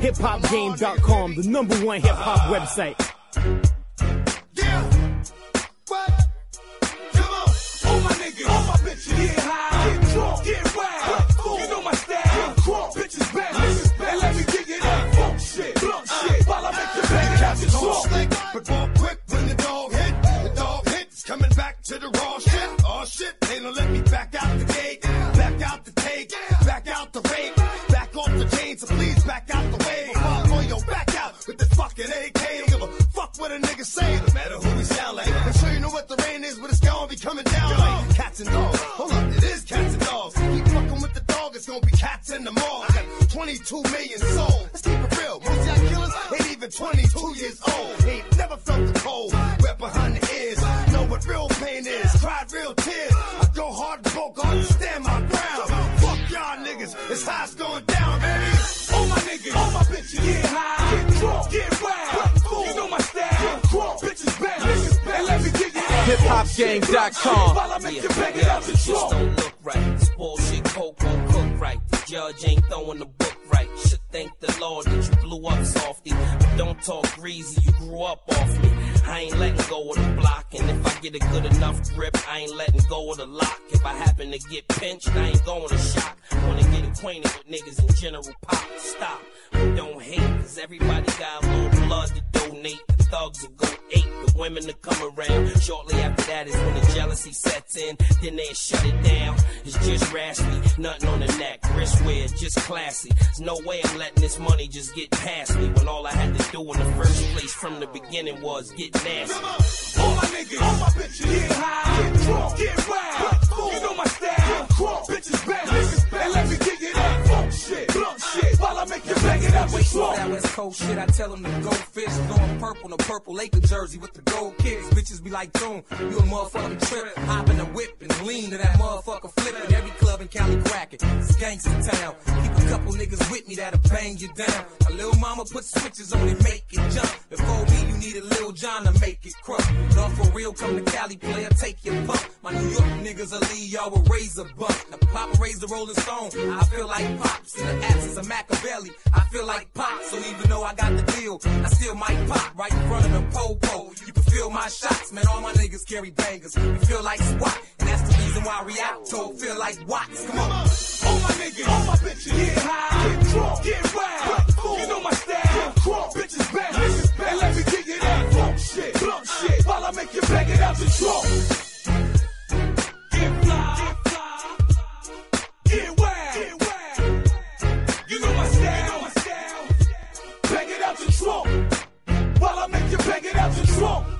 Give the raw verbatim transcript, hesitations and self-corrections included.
hip hop game dot com, the number one hip hop website. Yeah. What? Come on. All my niggas, all my bitches, get high, get drunk, get wild. You know my style, crunk, bitches back, and let me dig it up. Funk shit, blunt shit, while I make the bang out the trunk. Slick, but ball quick when the dog hit. The dog hits, coming back to the raw shit. Oh shit, they don't let me back out the gate, back out the take, back out the rape, back off the chain, so please back out the way. Oh yo, back out with the fucking A K. Don't give a fuck what a nigga say, no matter who we sound like. I'm sure you know what the rain is, but it's gonna be coming down like cats and dogs. Hold up, it is cats and dogs. Keep fucking with the dog, it's gonna be cats in the mall. Got twenty-two million souls. Let's keep it real. Most of y'all killers ain't even twenty-two years old. Ain't never felt the cold. Wet behind the ears. Know what real pain is. Cried real tears. I go hard and broke hard to stand my ground. Fuck y'all niggas. It's how it's going down, baby. All my niggas, all my bitches, get high, get drunk, get wild. You know my style. Crunk, bitches back, and let me dig it up. hip hop game dot com. While I make you bang it out the Just trunk. don't look right. This bullshit coke won't cook right. The judge ain't throwing the book right. Should thank the Lord that you blew up softy. But don't talk greasy, you grew up off me. I ain't letting go of the block, and if I get a good enough grip, I ain't letting go of the lock. If I happen to get pinched, I ain't going to shock. Wanna get acquainted with niggas in general pop. Stop, but don't hate, cause everybody got a little blood to donate. The thugs will go eight, the women to come around. Shortly after that is when the jealousy sets in, then they shut it down. It's just raspy, nothing on the neck, wrist wear, just classy. There's no way I'm letting this money just get past me, when all I had to do in the first place from the beginning was get nasty. All my niggas, all my bitches, get high, get drunk, get wild. You know my style, crunk, bitches back, and let me dig it up. Funk shit, blunt shit, while I make you bang it out the trunk. That West Coast shit, I tell them to go fish. Throwing purple in a purple Laker jersey with the gold kicks. Bitches be like, Doom, you a motherfucking trip. Hop in the whip and lean to that motherfucker flipping. Every club in Cali cracking. It's gangsta town. Keep a couple niggas with me that'll bang you down. A little mama put switches on it, make it jump. Before me, you need a Lil John to make it crump. Love for real, come to Cali, player, take your pump. My New York niggas will leave y'all with razor bump. Now Papa raised the Rolling Stone, I feel like Pops. In the absence of Machiavelli, I feel like Pop. So even though I got the deal, I still might pop right in front of the po-po. You can feel my shots, man, all my niggas carry bangers. You feel like SWAT, and that's the reason why Rialto feel like Watts. Come on. All my niggas, all my bitches, get high, get drunk, get wild. You know my style, crunk, bitches back, and let me dig it up. Funk shit, blunt shit, while I make you bang it out the trunk. Get fly, get fly, get wild, get wild. You know my style, my style. Bang it out the trunk, while I make you bang it out the trunk.